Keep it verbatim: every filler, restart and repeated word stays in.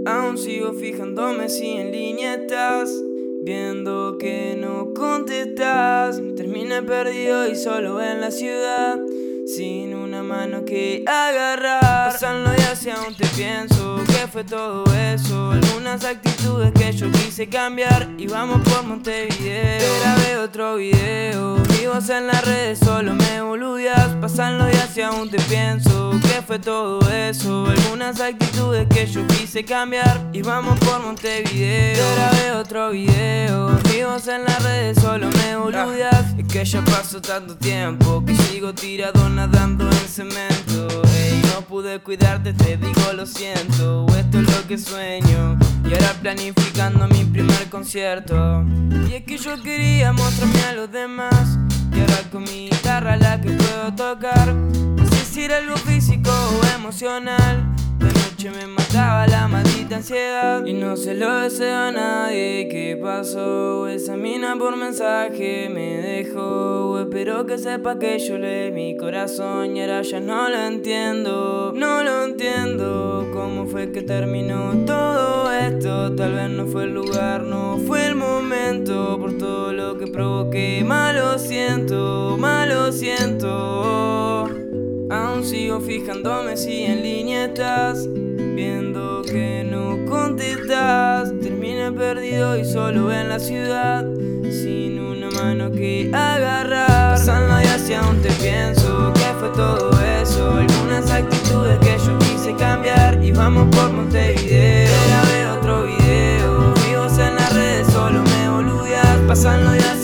Aún sigo fijándome si en línea estás, viendo que no contestas. Terminé perdido y solo en la ciudad, sin una mano que agarrar. Pasan los días y aún te pienso, ¿qué fue todo eso? Algunas actitudes que yo quise cambiar y vamos por Montevideo. Te grabé otro video, vivos en las redes solo me boludeas. Pasan los días y aún te pienso, ¿qué fue todo eso? Algunas actitudes que yo quise cambiar y vamos por Montevideo. Te grabé otro video, vivos en las redes solo me boludeas. Es que ya pasó tanto tiempo que sigo tirado nadando en cemento. Ey, no pude cuidarte, te digo lo siento. Esto es lo que sueño y ahora planificando mi primer concierto. Y es que yo quería mostrarme a los demás, y ahora con mi guitarra la que puedo tocar. No sé si era algo físico o emocional. De noche me mataba la maldita ansiedad y no se lo deseo a nadie. ¿Qué pasó? Esa mina por mensaje me dejó. Espero que sepa que yo leí mi corazón y ahora ya no lo entiendo. No lo entiendo. ¿Cómo fue que terminó todo esto? Tal vez no fue el lugar, no fue el momento. Por todo lo que provoqué, mal lo siento, mal lo siento. Aún sigo fijándome si en línea estás, viendo que no contestas. Terminé perdido y solo en la ciudad, sin una mano que agarrar. Pasan los días y aún te pienso, ¿qué fue todo eso? Algunas actitudes que yo quise cambiar y vamos por Montevideo. Te grabé otro video, vivos en las redes solo me boludeas. Pasan los días